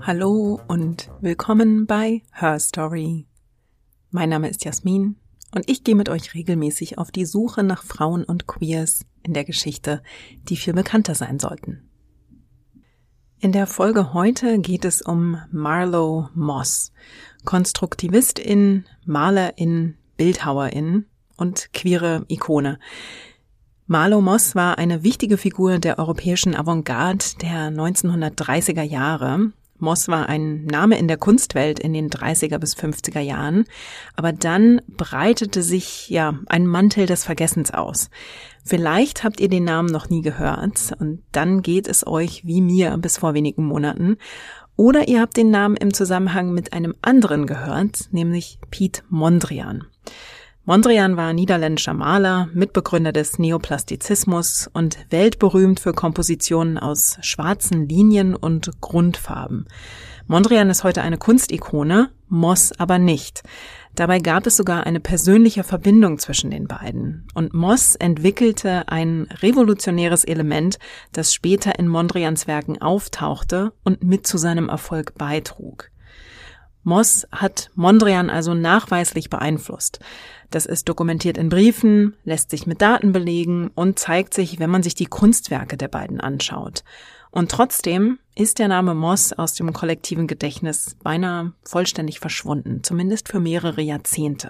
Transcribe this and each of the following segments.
Hallo und willkommen bei Her Story. Mein Name ist Jasmin und ich gehe mit euch regelmäßig auf die Suche nach Frauen und Queers in der Geschichte, die viel bekannter sein sollten. In der Folge heute geht es um Marlo Moss, Konstruktivistin, Malerin, Bildhauerin und queere Ikone. Marlo Moss war eine wichtige Figur der europäischen Avantgarde der 1930er Jahre. Moss war ein Name in der Kunstwelt in den 30er bis 50er Jahren, aber dann breitete sich ein Mantel des Vergessens aus. Vielleicht habt ihr den Namen noch nie gehört und dann geht es euch wie mir bis vor wenigen Monaten. Oder ihr habt den Namen im Zusammenhang mit einem anderen gehört, nämlich Piet Mondrian. Mondrian war niederländischer Maler, Mitbegründer des Neoplastizismus und weltberühmt für Kompositionen aus schwarzen Linien und Grundfarben. Mondrian ist heute eine Kunstikone, Moss aber nicht. Dabei gab es sogar eine persönliche Verbindung zwischen den beiden. Und Moss entwickelte ein revolutionäres Element, das später in Mondrians Werken auftauchte und mit zu seinem Erfolg beitrug. Moss hat Mondrian also nachweislich beeinflusst. Das ist dokumentiert in Briefen, lässt sich mit Daten belegen und zeigt sich, wenn man sich die Kunstwerke der beiden anschaut. Und trotzdem ist der Name Moss aus dem kollektiven Gedächtnis beinahe vollständig verschwunden, zumindest für mehrere Jahrzehnte.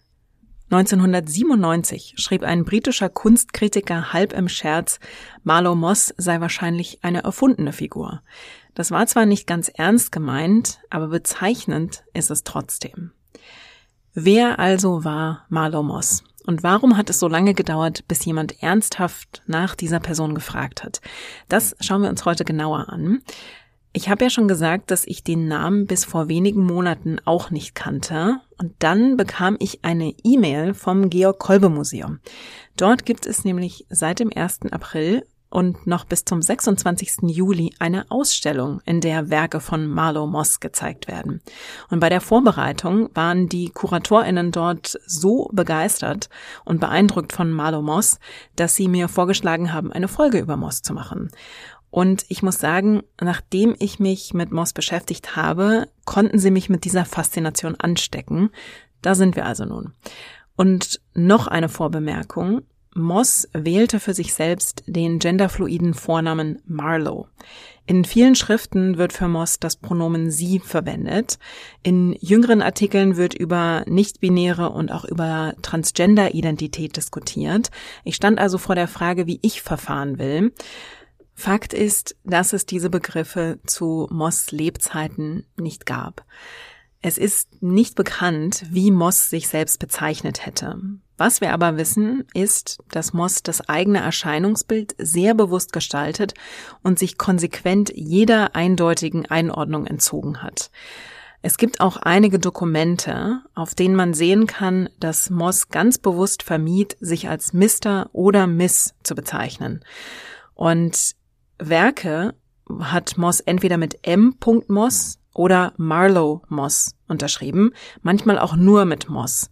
1997 schrieb ein britischer Kunstkritiker halb im Scherz, Marlo Moss sei wahrscheinlich eine erfundene Figur. Das war zwar nicht ganz ernst gemeint, aber bezeichnend ist es trotzdem. Wer also war Marlo Moss? Und warum hat es so lange gedauert, bis jemand ernsthaft nach dieser Person gefragt hat? Das schauen wir uns heute genauer an. Ich habe ja schon gesagt, dass ich den Namen bis vor wenigen Monaten auch nicht kannte. Und dann bekam ich eine E-Mail vom Georg-Kolbe-Museum. Dort gibt es nämlich seit dem 1. April und noch bis zum 26. Juli eine Ausstellung, in der Werke von Marlo Moss gezeigt werden. Und bei der Vorbereitung waren die KuratorInnen dort so begeistert und beeindruckt von Marlo Moss, dass sie mir vorgeschlagen haben, eine Folge über Moss zu machen. Und ich muss sagen, nachdem ich mich mit Moss beschäftigt habe, konnten sie mich mit dieser Faszination anstecken. Da sind wir also nun. Und noch eine Vorbemerkung. Moss wählte für sich selbst den genderfluiden Vornamen Marlo. In vielen Schriften wird für Moss das Pronomen sie verwendet. In jüngeren Artikeln wird über nicht-binäre und auch über Transgender-Identität diskutiert. Ich stand also vor der Frage, wie ich verfahren will. Fakt ist, dass es diese Begriffe zu Moss' Lebzeiten nicht gab. Es ist nicht bekannt, wie Moss sich selbst bezeichnet hätte. Was wir aber wissen, ist, dass Moss das eigene Erscheinungsbild sehr bewusst gestaltet und sich konsequent jeder eindeutigen Einordnung entzogen hat. Es gibt auch einige Dokumente, auf denen man sehen kann, dass Moss ganz bewusst vermied, sich als Mr. oder Miss zu bezeichnen. Und Werke hat Moss entweder mit M. Moss oder Marlo Moss unterschrieben, manchmal auch nur mit Moss.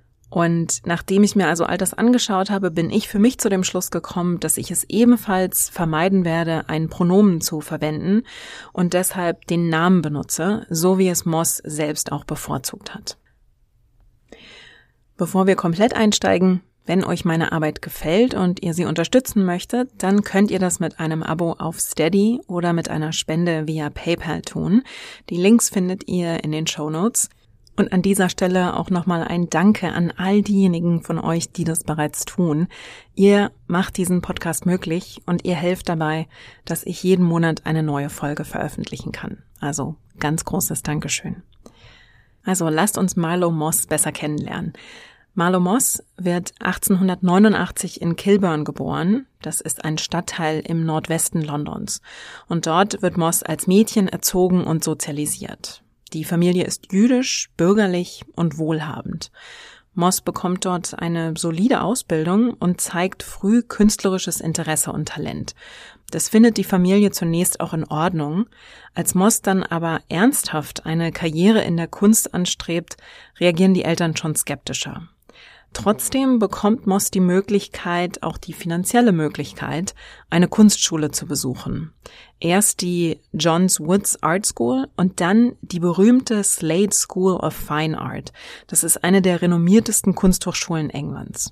Und nachdem ich mir also all das angeschaut habe, bin ich für mich zu dem Schluss gekommen, dass ich es ebenfalls vermeiden werde, ein Pronomen zu verwenden und deshalb den Namen benutze, so wie es Moss selbst auch bevorzugt hat. Bevor wir komplett einsteigen, wenn euch meine Arbeit gefällt und ihr sie unterstützen möchtet, dann könnt ihr das mit einem Abo auf Steady oder mit einer Spende via PayPal tun. Die Links findet ihr in den Shownotes. Und an dieser Stelle auch nochmal ein Danke an all diejenigen von euch, die das bereits tun. Ihr macht diesen Podcast möglich und ihr helft dabei, dass ich jeden Monat eine neue Folge veröffentlichen kann. Also ganz großes Dankeschön. Also lasst uns Marlo Moss besser kennenlernen. Marlo Moss wird 1889 in Kilburn geboren. Das ist ein Stadtteil im Nordwesten Londons. Und dort wird Moss als Mädchen erzogen und sozialisiert. Die Familie ist jüdisch, bürgerlich und wohlhabend. Moss bekommt dort eine solide Ausbildung und zeigt früh künstlerisches Interesse und Talent. Das findet die Familie zunächst auch in Ordnung. Als Moss dann aber ernsthaft eine Karriere in der Kunst anstrebt, reagieren die Eltern schon skeptischer. Trotzdem bekommt Moss die Möglichkeit, auch die finanzielle Möglichkeit, eine Kunstschule zu besuchen. Erst die John Woods Art School und dann die berühmte Slade School of Fine Art. Das ist eine der renommiertesten Kunsthochschulen Englands.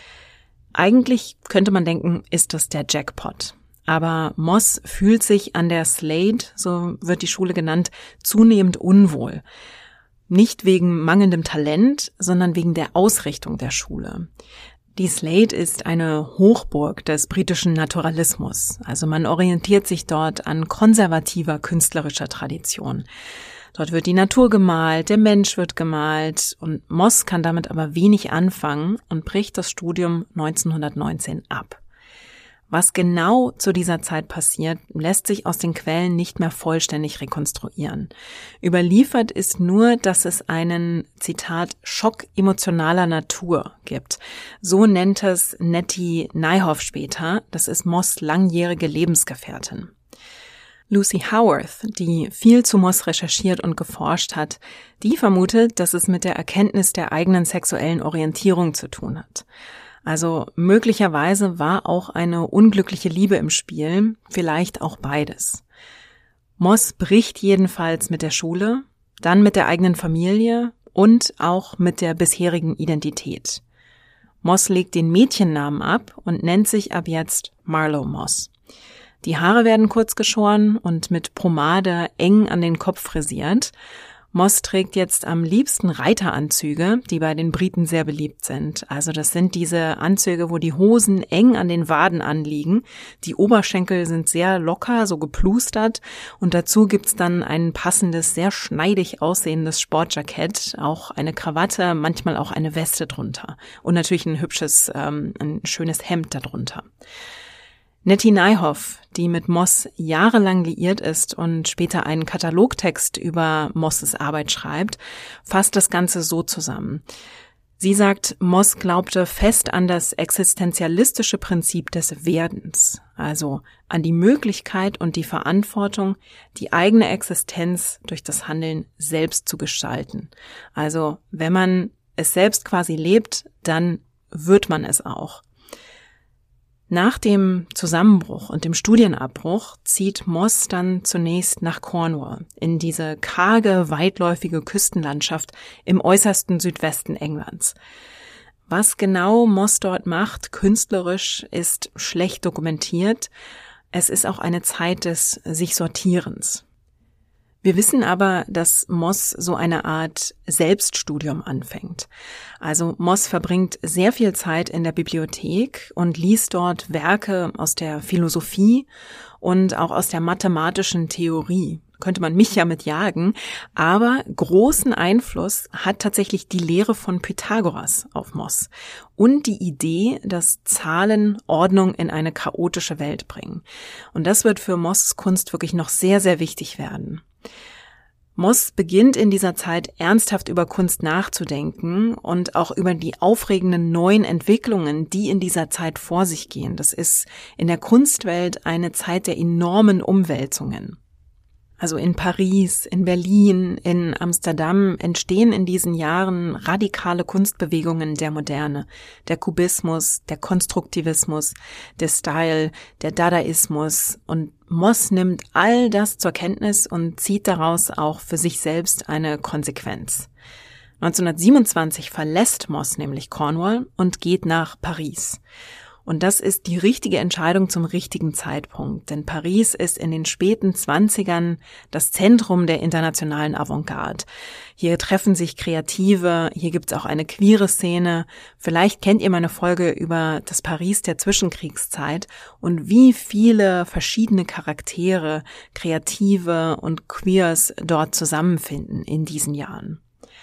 Eigentlich könnte man denken, ist das der Jackpot. Aber Moss fühlt sich an der Slade, so wird die Schule genannt, zunehmend unwohl. Nicht wegen mangelndem Talent, sondern wegen der Ausrichtung der Schule. Die Slade ist eine Hochburg des britischen Naturalismus. Also man orientiert sich dort an konservativer künstlerischer Tradition. Dort wird die Natur gemalt, der Mensch wird gemalt und Moss kann damit aber wenig anfangen und bricht das Studium 1919 ab. Was genau zu dieser Zeit passiert, lässt sich aus den Quellen nicht mehr vollständig rekonstruieren. Überliefert ist nur, dass es einen, Zitat, Schock emotionaler Natur gibt. So nennt es Nettie Nyhoff später, das ist Moss' langjährige Lebensgefährtin. Lucy Howarth, die viel zu Moss recherchiert und geforscht hat, die vermutet, dass es mit der Erkenntnis der eigenen sexuellen Orientierung zu tun hat. Also möglicherweise war auch eine unglückliche Liebe im Spiel, vielleicht auch beides. Moss bricht jedenfalls mit der Schule, dann mit der eigenen Familie und auch mit der bisherigen Identität. Moss legt den Mädchennamen ab und nennt sich ab jetzt Marlo Moss. Die Haare werden kurz geschoren und mit Pomade eng an den Kopf frisiert. Moss trägt jetzt am liebsten Reiteranzüge, die bei den Briten sehr beliebt sind. Also das sind diese Anzüge, wo die Hosen eng an den Waden anliegen. Die Oberschenkel sind sehr locker, so geplustert. Und dazu gibt's dann ein passendes, sehr schneidig aussehendes Sportjackett, auch eine Krawatte, manchmal auch eine Weste drunter. Und natürlich ein schönes Hemd darunter. Nettie Nyhoff, die mit Moss jahrelang liiert ist und später einen Katalogtext über Moss' Arbeit schreibt, fasst das Ganze so zusammen. Sie sagt, Moss glaubte fest an das existenzialistische Prinzip des Werdens, also an die Möglichkeit und die Verantwortung, die eigene Existenz durch das Handeln selbst zu gestalten. Also wenn man es selbst quasi lebt, dann wird man es auch. Nach dem Zusammenbruch und dem Studienabbruch zieht Moss dann zunächst nach Cornwall, in diese karge, weitläufige Küstenlandschaft im äußersten Südwesten Englands. Was genau Moss dort macht, künstlerisch, ist schlecht dokumentiert. Es ist auch eine Zeit des sich Sortierens. Wir wissen aber, dass Moss so eine Art Selbststudium anfängt. Also Moss verbringt sehr viel Zeit in der Bibliothek und liest dort Werke aus der Philosophie und auch aus der mathematischen Theorie. Könnte man mich ja mit jagen, aber großen Einfluss hat tatsächlich die Lehre von Pythagoras auf Moss und die Idee, dass Zahlen Ordnung in eine chaotische Welt bringen. Und das wird für Moss' Kunst wirklich noch sehr, sehr wichtig werden. Moss beginnt in dieser Zeit ernsthaft über Kunst nachzudenken und auch über die aufregenden neuen Entwicklungen, die in dieser Zeit vor sich gehen. Das ist in der Kunstwelt eine Zeit der enormen Umwälzungen. Also in Paris, in Berlin, in Amsterdam entstehen in diesen Jahren radikale Kunstbewegungen der Moderne, der Kubismus, der Konstruktivismus, der Style, der Dadaismus, und Moss nimmt all das zur Kenntnis und zieht daraus auch für sich selbst eine Konsequenz. 1927 verlässt Moss nämlich Cornwall und geht nach Paris. Und das ist die richtige Entscheidung zum richtigen Zeitpunkt, denn Paris ist in den späten 20ern das Zentrum der internationalen Avantgarde. Hier treffen sich Kreative, hier gibt's auch eine queere Szene. Vielleicht kennt ihr meine Folge über das Paris der Zwischenkriegszeit und wie viele verschiedene Charaktere, Kreative und Queers dort zusammenfinden in diesen Jahren.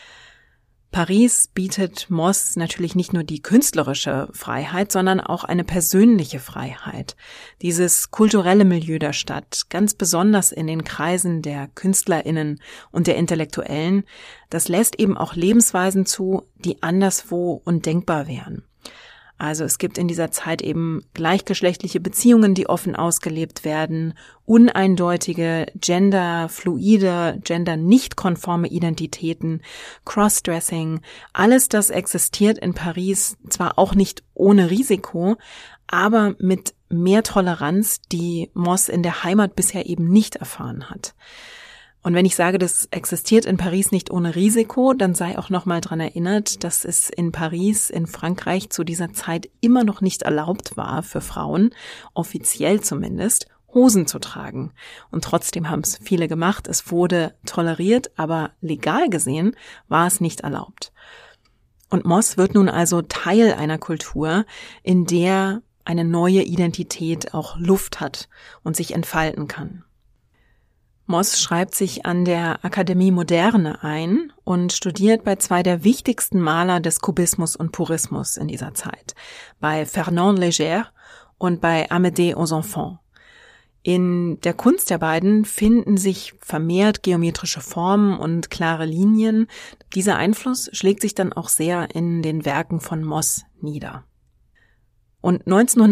Paris bietet Moss natürlich nicht nur die künstlerische Freiheit, sondern auch eine persönliche Freiheit. Dieses kulturelle Milieu der Stadt, ganz besonders in den Kreisen der KünstlerInnen und der Intellektuellen, das lässt eben auch Lebensweisen zu, die anderswo undenkbar wären. Also es gibt in dieser Zeit eben gleichgeschlechtliche Beziehungen, die offen ausgelebt werden, uneindeutige, genderfluide, gender-nicht-konforme Identitäten, Crossdressing. Alles das existiert in Paris, zwar auch nicht ohne Risiko, aber mit mehr Toleranz, die Moss in der Heimat bisher eben nicht erfahren hat. Und wenn ich sage, das existiert in Paris nicht ohne Risiko, dann sei auch nochmal dran erinnert, dass es in Paris, in Frankreich zu dieser Zeit immer noch nicht erlaubt war für Frauen, offiziell zumindest, Hosen zu tragen. Und trotzdem haben es viele gemacht. Es wurde toleriert, aber legal gesehen war es nicht erlaubt. Und Moss wird nun also Teil einer Kultur, in der eine neue Identität auch Luft hat und sich entfalten kann. Moss schreibt sich an der Akademie Moderne ein und studiert bei zwei der wichtigsten Maler des Kubismus und Purismus in dieser Zeit, bei Fernand Léger und bei Amédée aux Enfants. In der Kunst der beiden finden sich vermehrt geometrische Formen und klare Linien. Dieser Einfluss schlägt sich dann auch sehr in den Werken von Moss nieder. Und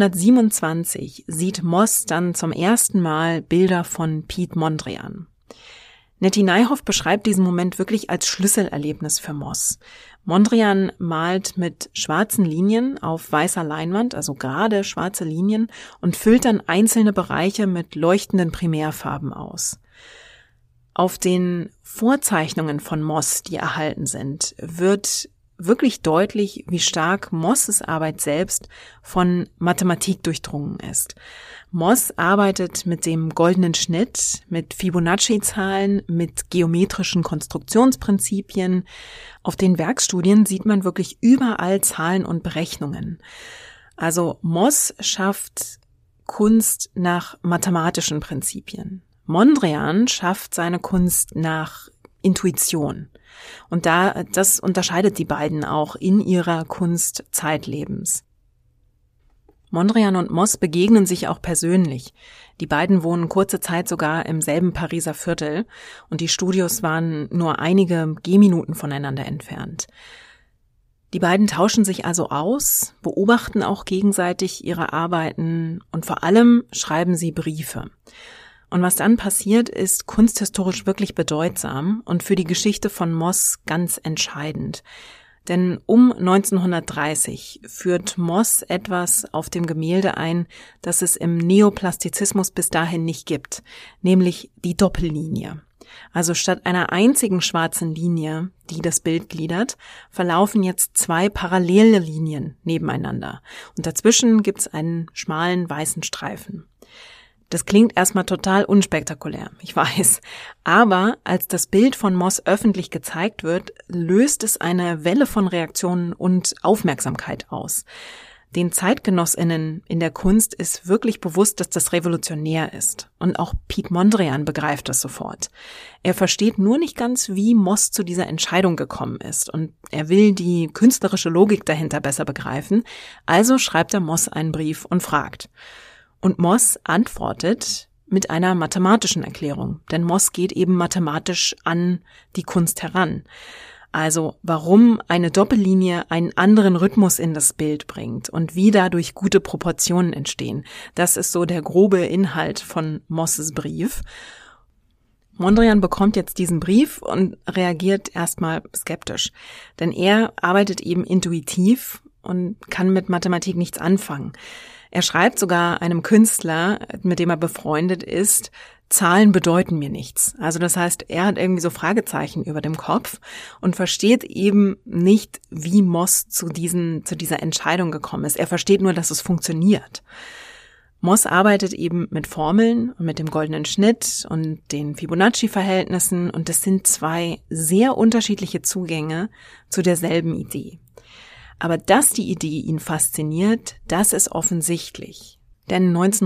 1927 sieht Moss dann zum ersten Mal Bilder von Piet Mondrian. Nettie Nijhoff beschreibt diesen Moment wirklich als Schlüsselerlebnis für Moss. Mondrian malt mit schwarzen Linien auf weißer Leinwand, also gerade schwarze Linien, und füllt dann einzelne Bereiche mit leuchtenden Primärfarben aus. Auf den Vorzeichnungen von Moss, die erhalten sind, wird wirklich deutlich, wie stark Mosses Arbeit selbst von Mathematik durchdrungen ist. Moss arbeitet mit dem goldenen Schnitt, mit Fibonacci-Zahlen, mit geometrischen Konstruktionsprinzipien. Auf den Werkstudien sieht man wirklich überall Zahlen und Berechnungen. Also Moss schafft Kunst nach mathematischen Prinzipien. Mondrian schafft seine Kunst nach Intuition. Und das unterscheidet die beiden auch in ihrer Kunst zeitlebens. Mondrian und Moss begegnen sich auch persönlich. Die beiden wohnen kurze Zeit sogar im selben Pariser Viertel und die Studios waren nur einige Gehminuten voneinander entfernt. Die beiden tauschen sich also aus, beobachten auch gegenseitig ihre Arbeiten und vor allem schreiben sie Briefe. Und was dann passiert, ist kunsthistorisch wirklich bedeutsam und für die Geschichte von Moss ganz entscheidend. Denn um 1930 führt Moss etwas auf dem Gemälde ein, das es im Neoplastizismus bis dahin nicht gibt, nämlich die Doppellinie. Also statt einer einzigen schwarzen Linie, die das Bild gliedert, verlaufen jetzt zwei parallele Linien nebeneinander. Und dazwischen gibt's einen schmalen weißen Streifen. Das klingt erstmal total unspektakulär, ich weiß. Aber als das Bild von Moss öffentlich gezeigt wird, löst es eine Welle von Reaktionen und Aufmerksamkeit aus. Den ZeitgenossInnen in der Kunst ist wirklich bewusst, dass das revolutionär ist. Und auch Piet Mondrian begreift das sofort. Er versteht nur nicht ganz, wie Moss zu dieser Entscheidung gekommen ist. Und er will die künstlerische Logik dahinter besser begreifen. Also schreibt er Moss einen Brief und fragt. Und Moss antwortet mit einer mathematischen Erklärung, denn Moss geht eben mathematisch an die Kunst heran. Also warum eine Doppellinie einen anderen Rhythmus in das Bild bringt und wie dadurch gute Proportionen entstehen. Das ist so der grobe Inhalt von Mosses Brief. Mondrian bekommt jetzt diesen Brief und reagiert erstmal skeptisch, denn er arbeitet eben intuitiv und kann mit Mathematik nichts anfangen. Er schreibt sogar einem Künstler, mit dem er befreundet ist, Zahlen bedeuten mir nichts. Also das heißt, er hat irgendwie so Fragezeichen über dem Kopf und versteht eben nicht, wie Moss zu dieser Entscheidung gekommen ist. Er versteht nur, dass es funktioniert. Moss arbeitet eben mit Formeln und mit dem goldenen Schnitt und den Fibonacci-Verhältnissen und das sind zwei sehr unterschiedliche Zugänge zu derselben Idee. Aber dass die Idee ihn fasziniert, das ist offensichtlich. Denn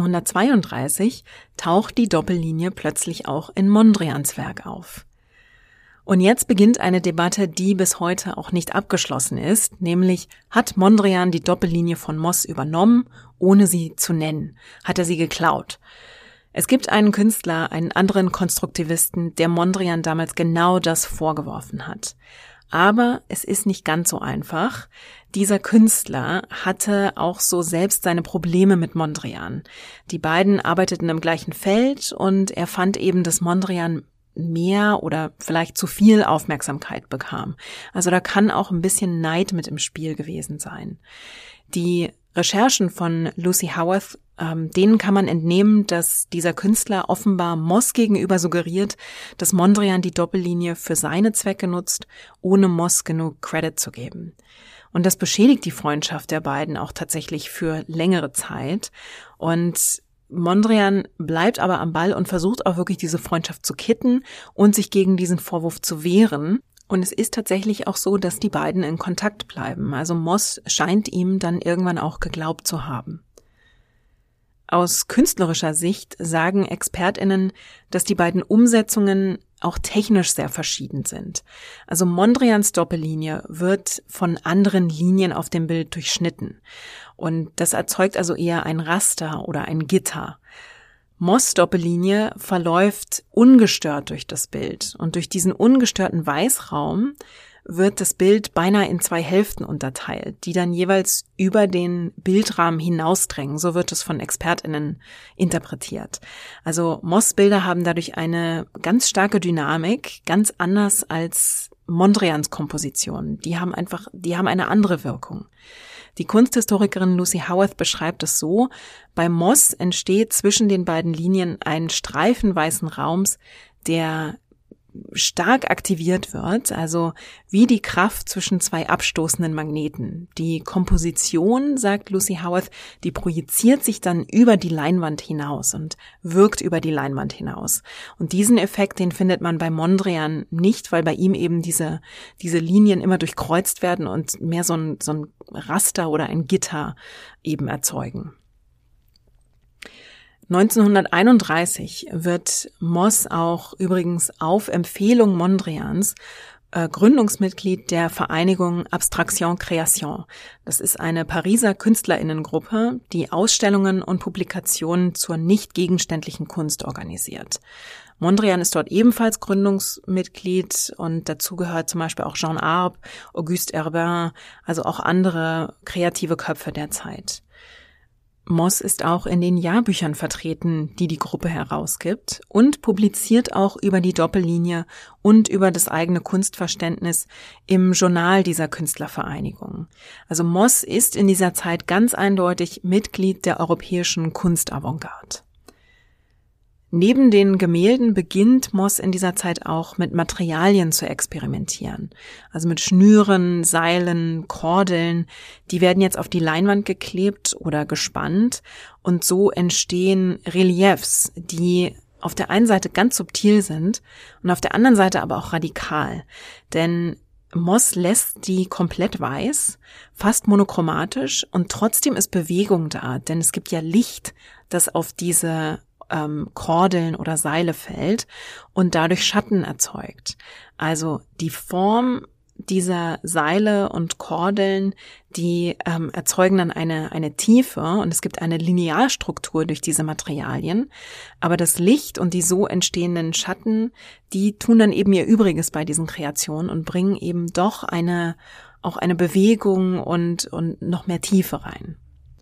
1932 taucht die Doppellinie plötzlich auch in Mondrians Werk auf. Und jetzt beginnt eine Debatte, die bis heute auch nicht abgeschlossen ist, nämlich hat Mondrian die Doppellinie von Moss übernommen, ohne sie zu nennen? Hat er sie geklaut? Es gibt einen Künstler, einen anderen Konstruktivisten, der Mondrian damals genau das vorgeworfen hat. Aber es ist nicht ganz so einfach, Dieser Künstler hatte auch so selbst seine Probleme mit Mondrian. Die beiden arbeiteten im gleichen Feld und er fand eben, dass Mondrian mehr oder vielleicht zu viel Aufmerksamkeit bekam. Also da kann auch ein bisschen Neid mit im Spiel gewesen sein. Die Recherchen von Lucy Howarth, denen kann man entnehmen, dass dieser Künstler offenbar Moss gegenüber suggeriert, dass Mondrian die Doppellinie für seine Zwecke nutzt, ohne Moss genug Credit zu geben. Und das beschädigt die Freundschaft der beiden auch tatsächlich für längere Zeit. Und Mondrian bleibt aber am Ball und versucht auch wirklich diese Freundschaft zu kitten und sich gegen diesen Vorwurf zu wehren. Und es ist tatsächlich auch so, dass die beiden in Kontakt bleiben. Also Moss scheint ihm dann irgendwann auch geglaubt zu haben. Aus künstlerischer Sicht sagen ExpertInnen, dass die beiden Umsetzungen auch technisch sehr verschieden sind. Also Mondrians Doppellinie wird von anderen Linien auf dem Bild durchschnitten. Und das erzeugt also eher ein Raster oder ein Gitter. Moss' Doppellinie verläuft ungestört durch das Bild. Und durch diesen ungestörten Weißraum wird das Bild beinahe in 2 Hälften unterteilt, die dann jeweils über den Bildrahmen hinausdrängen. So wird es von ExpertInnen interpretiert. Also Moss' Bilder haben dadurch eine ganz starke Dynamik, ganz anders als Mondrians Kompositionen. Die haben eine andere Wirkung. Die Kunsthistorikerin Lucy Howarth beschreibt es so: Bei Moss entsteht zwischen den beiden Linien ein Streifen weißen Raums, der stark aktiviert wird, also wie die Kraft zwischen 2 abstoßenden Magneten. Die Komposition, sagt Lucy Howarth, die projiziert sich dann über die Leinwand hinaus und wirkt über die Leinwand hinaus. Und diesen Effekt, den findet man bei Mondrian nicht, weil bei ihm eben diese Linien immer durchkreuzt werden und mehr so ein Raster oder ein Gitter eben erzeugen. 1931 wird Moss auch übrigens auf Empfehlung Mondrians Gründungsmitglied der Vereinigung Abstraction Création. Das ist eine Pariser KünstlerInnengruppe, die Ausstellungen und Publikationen zur nicht gegenständlichen Kunst organisiert. Mondrian ist dort ebenfalls Gründungsmitglied und dazu gehört zum Beispiel auch Jean Arp, Auguste Herbin, also auch andere kreative Köpfe der Zeit. Moss ist auch in den Jahrbüchern vertreten, die die Gruppe herausgibt, und publiziert auch über die Doppellinie und über das eigene Kunstverständnis im Journal dieser Künstlervereinigung. Also Moss ist in dieser Zeit ganz eindeutig Mitglied der europäischen Kunstavantgarde. Neben den Gemälden beginnt Moss in dieser Zeit auch mit Materialien zu experimentieren. Also mit Schnüren, Seilen, Kordeln. Die werden jetzt auf die Leinwand geklebt oder gespannt. Und so entstehen Reliefs, die auf der einen Seite ganz subtil sind und auf der anderen Seite aber auch radikal. Denn Moss lässt die komplett weiß, fast monochromatisch, und trotzdem ist Bewegung da. Denn es gibt ja Licht, das auf diese Kordeln oder Seile fällt und dadurch Schatten erzeugt. Also die Form dieser Seile und Kordeln, die erzeugen dann eine Tiefe, und es gibt eine Linearstruktur durch diese Materialien. Aber das Licht und die so entstehenden Schatten, die tun dann eben ihr Übriges bei diesen Kreationen und bringen eben doch auch eine Bewegung und noch mehr Tiefe rein.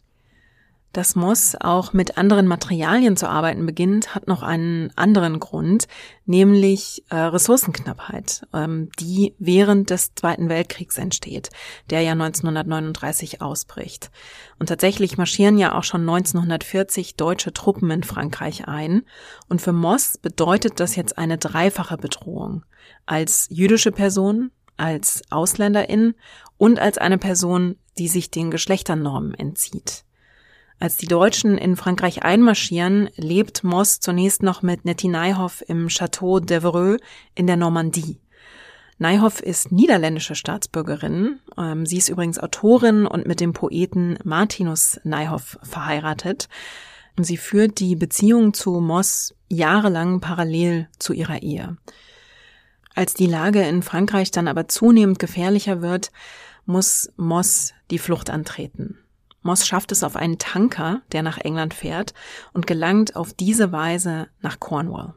Dass Moss auch mit anderen Materialien zu arbeiten beginnt, hat noch einen anderen Grund, nämlich Ressourcenknappheit, die während des Zweiten Weltkriegs entsteht, der ja 1939 ausbricht. Und tatsächlich marschieren ja auch schon 1940 deutsche Truppen in Frankreich ein. Und für Moss bedeutet das jetzt eine dreifache Bedrohung: als jüdische Person, als Ausländerin und als eine Person, die sich den Geschlechternormen entzieht. Als die Deutschen in Frankreich einmarschieren, lebt Moss zunächst noch mit Nettie Nijhoff im Château d'Evreux in der Normandie. Nijhoff ist niederländische Staatsbürgerin. Sie ist übrigens Autorin und mit dem Poeten Martinus Nijhoff verheiratet. Und sie führt die Beziehung zu Moss jahrelang parallel zu ihrer Ehe. Als die Lage in Frankreich dann aber zunehmend gefährlicher wird, muss Moss die Flucht antreten. Moss schafft es auf einen Tanker, der nach England fährt, und gelangt auf diese Weise nach Cornwall.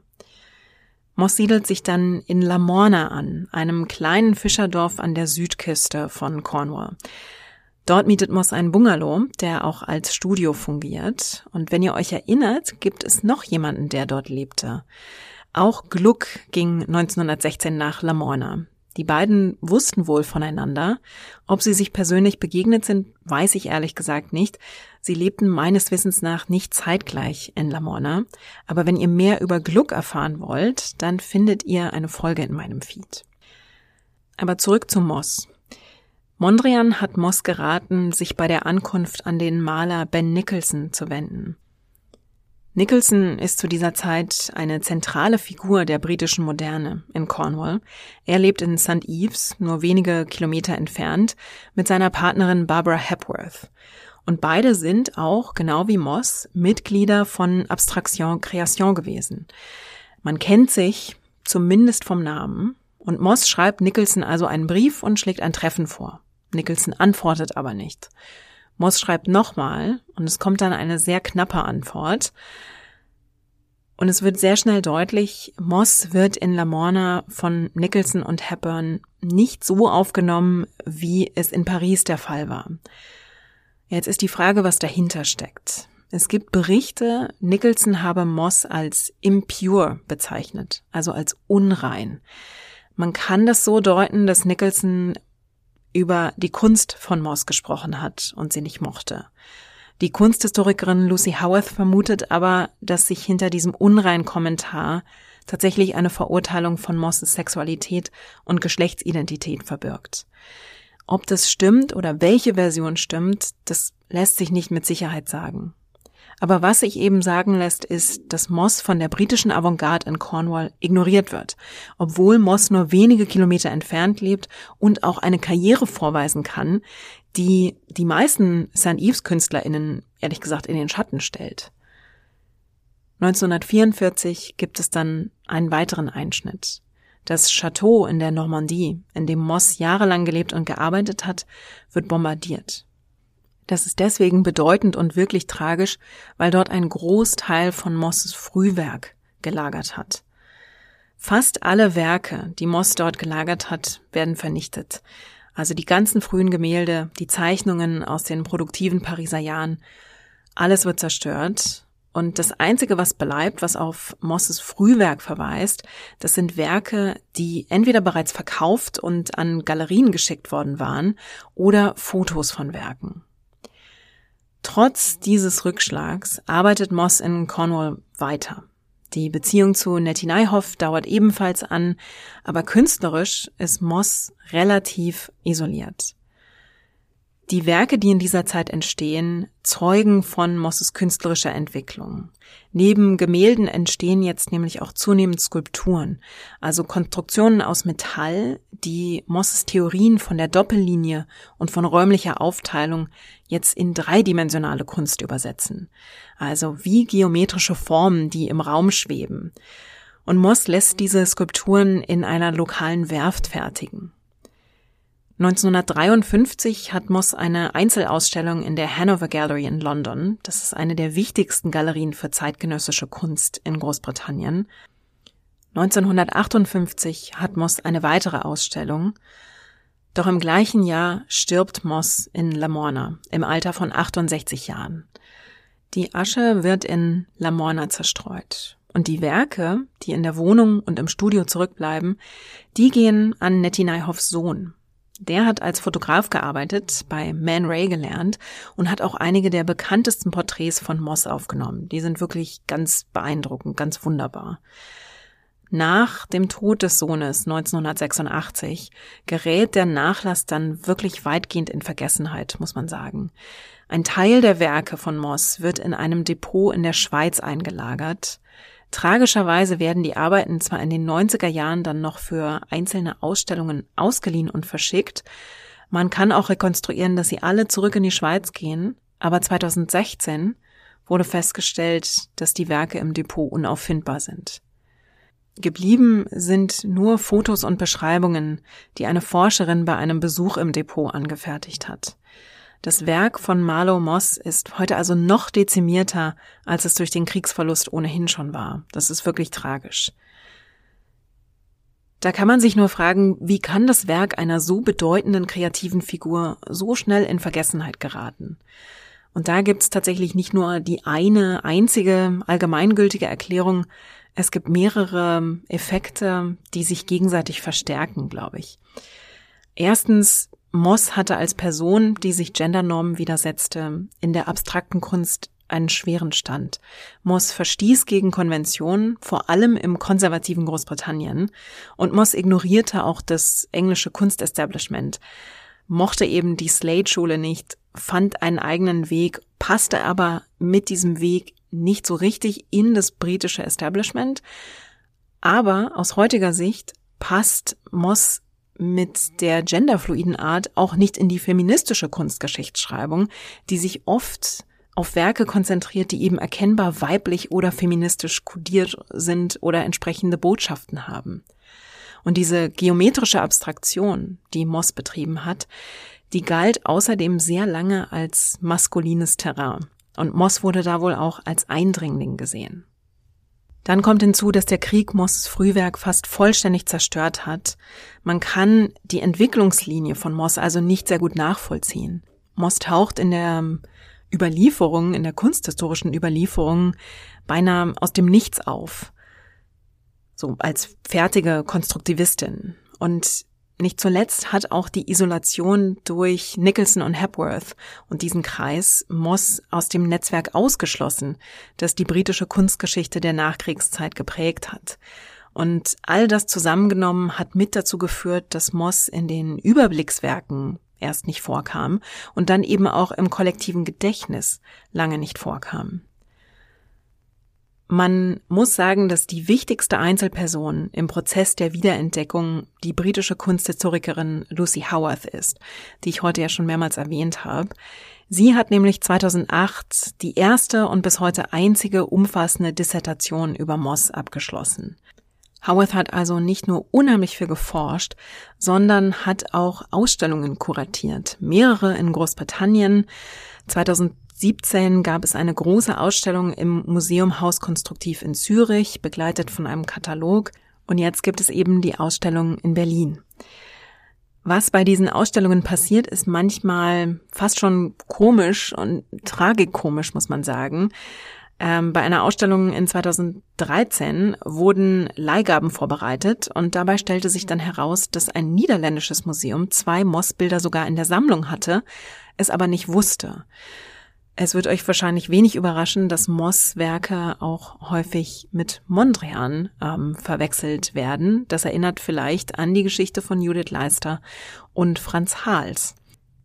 Moss siedelt sich dann in Lamorna an, einem kleinen Fischerdorf an der Südküste von Cornwall. Dort mietet Moss einen Bungalow, der auch als Studio fungiert. Und wenn ihr euch erinnert, gibt es noch jemanden, der dort lebte. Auch Gluck ging 1916 nach Lamorna. Die beiden wussten wohl voneinander. Ob sie sich persönlich begegnet sind, weiß ich ehrlich gesagt nicht. Sie lebten meines Wissens nach nicht zeitgleich in Lamorna. Aber wenn ihr mehr über Gluck erfahren wollt, dann findet ihr eine Folge in meinem Feed. Aber zurück zu Moss. Mondrian hat Moss geraten, sich bei der Ankunft an den Maler Ben Nicholson zu wenden. Nicholson ist zu dieser Zeit eine zentrale Figur der britischen Moderne in Cornwall. Er lebt in St. Ives, nur wenige Kilometer entfernt, mit seiner Partnerin Barbara Hepworth. Und beide sind auch, genau wie Moss, Mitglieder von Abstraction Création gewesen. Man kennt sich, zumindest vom Namen, und Moss schreibt Nicholson also einen Brief und schlägt ein Treffen vor. Nicholson antwortet aber nicht. Moss schreibt nochmal und es kommt dann eine sehr knappe Antwort. Und es wird sehr schnell deutlich, Moss wird in Lamorna von Nicholson und Hepburn nicht so aufgenommen, wie es in Paris der Fall war. Jetzt ist die Frage, was dahinter steckt. Es gibt Berichte, Nicholson habe Moss als impure bezeichnet, also als unrein. Man kann das so deuten, dass Nicholson über die Kunst von Moss gesprochen hat und sie nicht mochte. Die Kunsthistorikerin Lucy Howarth vermutet aber, dass sich hinter diesem unreinen Kommentar tatsächlich eine Verurteilung von Mosses Sexualität und Geschlechtsidentität verbirgt. Ob das stimmt oder welche Version stimmt, das lässt sich nicht mit Sicherheit sagen. Aber was sich eben sagen lässt, ist, dass Moss von der britischen Avantgarde in Cornwall ignoriert wird, obwohl Moss nur wenige Kilometer entfernt lebt und auch eine Karriere vorweisen kann, die die meisten St. Ives-KünstlerInnen ehrlich gesagt in den Schatten stellt. 1944 gibt es dann einen weiteren Einschnitt. Das Château in der Normandie, in dem Moss jahrelang gelebt und gearbeitet hat, wird bombardiert. Das ist deswegen bedeutend und wirklich tragisch, weil dort ein Großteil von Mosses Frühwerk gelagert hat. Fast alle Werke, die Moss dort gelagert hat, werden vernichtet. Also die ganzen frühen Gemälde, die Zeichnungen aus den produktiven Pariser Jahren, alles wird zerstört. Und das Einzige, was bleibt, was auf Mosses Frühwerk verweist, das sind Werke, die entweder bereits verkauft und an Galerien geschickt worden waren oder Fotos von Werken. Trotz dieses Rückschlags arbeitet Moss in Cornwall weiter. Die Beziehung zu Nettie Nijhoff dauert ebenfalls an, aber künstlerisch ist Moss relativ isoliert. Die Werke, die in dieser Zeit entstehen, zeugen von Mosses künstlerischer Entwicklung. Neben Gemälden entstehen jetzt nämlich auch zunehmend Skulpturen, also Konstruktionen aus Metall, die Mosses Theorien von der Doppellinie und von räumlicher Aufteilung jetzt in dreidimensionale Kunst übersetzen. Also wie geometrische Formen, die im Raum schweben. Und Moss lässt diese Skulpturen in einer lokalen Werft fertigen. 1953 hat Moss eine Einzelausstellung in der Hanover Gallery in London. Das ist eine der wichtigsten Galerien für zeitgenössische Kunst in Großbritannien. 1958 hat Moss eine weitere Ausstellung. Doch im gleichen Jahr stirbt Moss in Lamorna im Alter von 68 Jahren. Die Asche wird in Lamorna zerstreut. Und die Werke, die in der Wohnung und im Studio zurückbleiben, die gehen an Nettie Nijhoffs Sohn. Der hat als Fotograf gearbeitet, bei Man Ray gelernt und hat auch einige der bekanntesten Porträts von Moss aufgenommen. Die sind wirklich ganz beeindruckend, ganz wunderbar. Nach dem Tod des Sohnes 1986 gerät der Nachlass dann wirklich weitgehend in Vergessenheit, muss man sagen. Ein Teil der Werke von Moss wird in einem Depot in der Schweiz eingelagert. Tragischerweise werden die Arbeiten zwar in den 90er Jahren dann noch für einzelne Ausstellungen ausgeliehen und verschickt. Man kann auch rekonstruieren, dass sie alle zurück in die Schweiz gehen. Aber 2016 wurde festgestellt, dass die Werke im Depot unauffindbar sind. Geblieben sind nur Fotos und Beschreibungen, die eine Forscherin bei einem Besuch im Depot angefertigt hat. Das Werk von Marlowe Moss ist heute also noch dezimierter, als es durch den Kriegsverlust ohnehin schon war. Das ist wirklich tragisch. Da kann man sich nur fragen, wie kann das Werk einer so bedeutenden kreativen Figur so schnell in Vergessenheit geraten? Und da gibt's tatsächlich nicht nur die eine einzige allgemeingültige Erklärung, es gibt mehrere Effekte, die sich gegenseitig verstärken, glaube ich. Erstens, Moss hatte als Person, die sich Gendernormen widersetzte, in der abstrakten Kunst einen schweren Stand. Moss verstieß gegen Konventionen, vor allem im konservativen Großbritannien, und Moss ignorierte auch das englische Kunstestablishment, mochte eben die Slade-Schule nicht, fand einen eigenen Weg, passte aber mit diesem Weg nicht so richtig in das britische Establishment. Aber aus heutiger Sicht passt Moss mit der genderfluiden Art auch nicht in die feministische Kunstgeschichtsschreibung, die sich oft auf Werke konzentriert, die eben erkennbar weiblich oder feministisch kodiert sind oder entsprechende Botschaften haben. Und diese geometrische Abstraktion, die Moss betrieben hat, die galt außerdem sehr lange als maskulines Terrain. Und Moss wurde da wohl auch als Eindringling gesehen. Dann kommt hinzu, dass der Krieg Moss' Frühwerk fast vollständig zerstört hat. Man kann die Entwicklungslinie von Moss also nicht sehr gut nachvollziehen. Moss taucht in der Überlieferung, in der kunsthistorischen Überlieferung beinahe aus dem Nichts auf. So als fertige Konstruktivistin. Und nicht zuletzt hat auch die Isolation durch Nicholson und Hepworth und diesen Kreis Moss aus dem Netzwerk ausgeschlossen, das die britische Kunstgeschichte der Nachkriegszeit geprägt hat. Und all das zusammengenommen hat mit dazu geführt, dass Moss in den Überblickswerken erst nicht vorkam und dann eben auch im kollektiven Gedächtnis lange nicht vorkam. Man muss sagen, dass die wichtigste Einzelperson im Prozess der Wiederentdeckung die britische Kunsthistorikerin Lucy Howarth ist, die ich heute ja schon mehrmals erwähnt habe. Sie hat nämlich 2008 die erste und bis heute einzige umfassende Dissertation über Moss abgeschlossen. Howarth hat also nicht nur unheimlich viel geforscht, sondern hat auch Ausstellungen kuratiert. Mehrere in Großbritannien. 2017 gab es eine große Ausstellung im Museum Haus Konstruktiv in Zürich, begleitet von einem Katalog. Und jetzt gibt es eben die Ausstellung in Berlin. Was bei diesen Ausstellungen passiert, ist manchmal fast schon komisch und tragikomisch, muss man sagen. Bei einer Ausstellung in 2013 wurden Leihgaben vorbereitet und dabei stellte sich dann heraus, dass ein niederländisches Museum 2 Moss-Bilder sogar in der Sammlung hatte, es aber nicht wusste. Es wird euch wahrscheinlich wenig überraschen, dass Moss-Werke auch häufig mit Mondrian verwechselt werden. Das erinnert vielleicht an die Geschichte von Judith Leister und Frans Hals.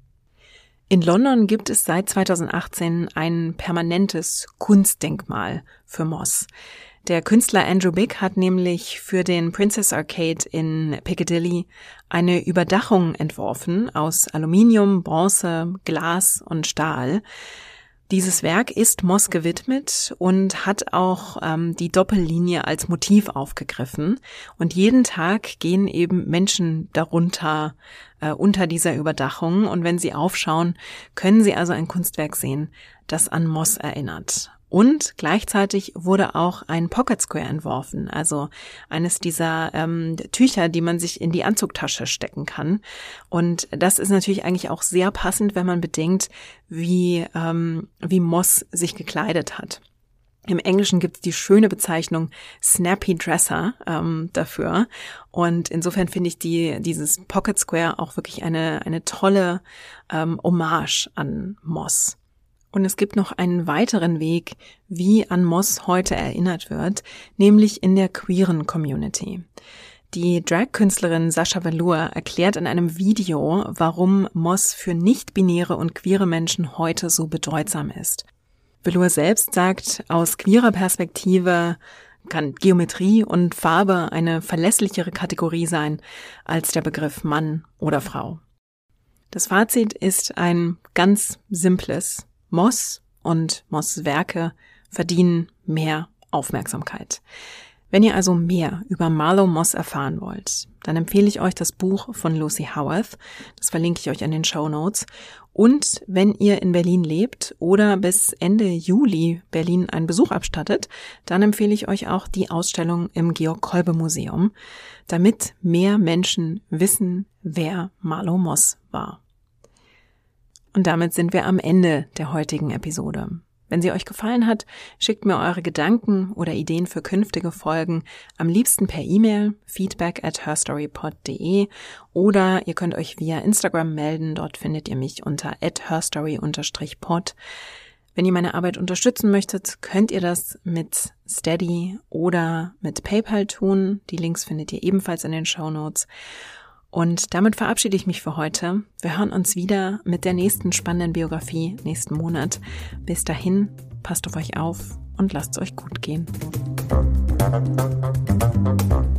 In London gibt es seit 2018 ein permanentes Kunstdenkmal für Moss. Der Künstler Andrew Big hat nämlich für den Princess Arcade in Piccadilly eine Überdachung entworfen aus Aluminium, Bronze, Glas und Stahl. Dieses Werk ist Moss gewidmet und hat auch die Doppellinie als Motiv aufgegriffen. Und jeden Tag gehen eben Menschen darunter, unter dieser Überdachung. Und wenn sie aufschauen, können sie also ein Kunstwerk sehen, das an Moss erinnert. Und gleichzeitig wurde auch ein Pocket Square entworfen, also eines dieser Tücher, die man sich in die Anzugtasche stecken kann. Und das ist natürlich eigentlich auch sehr passend, wenn man bedenkt, wie Moss sich gekleidet hat. Im Englischen gibt es die schöne Bezeichnung Snappy Dresser dafür. Und insofern finde ich dieses Pocket Square auch wirklich eine tolle Hommage an Moss. Und es gibt noch einen weiteren Weg, wie an Moss heute erinnert wird, nämlich in der queeren Community. Die Drag-Künstlerin Sascha Velour erklärt in einem Video, warum Moss für nicht-binäre und queere Menschen heute so bedeutsam ist. Velour selbst sagt, aus queerer Perspektive kann Geometrie und Farbe eine verlässlichere Kategorie sein als der Begriff Mann oder Frau. Das Fazit ist ein ganz simples. Moss und Moss' Werke verdienen mehr Aufmerksamkeit. Wenn ihr also mehr über Marlo Moss erfahren wollt, dann empfehle ich euch das Buch von Lucy Howarth. Das verlinke ich euch in den Shownotes. Und wenn ihr in Berlin lebt oder bis Ende Juli Berlin einen Besuch abstattet, dann empfehle ich euch auch die Ausstellung im Georg-Kolbe-Museum, damit mehr Menschen wissen, wer Marlo Moss war. Und damit sind wir am Ende der heutigen Episode. Wenn sie euch gefallen hat, schickt mir eure Gedanken oder Ideen für künftige Folgen am liebsten per E-Mail feedback@herstorypod.de oder ihr könnt euch via Instagram melden, dort findet ihr mich unter @herstory_pod. Wenn ihr meine Arbeit unterstützen möchtet, könnt ihr das mit Steady oder mit PayPal tun. Die Links findet ihr ebenfalls in den Shownotes. Und damit verabschiede ich mich für heute. Wir hören uns wieder mit der nächsten spannenden Biografie nächsten Monat. Bis dahin, passt auf euch auf und lasst es euch gut gehen.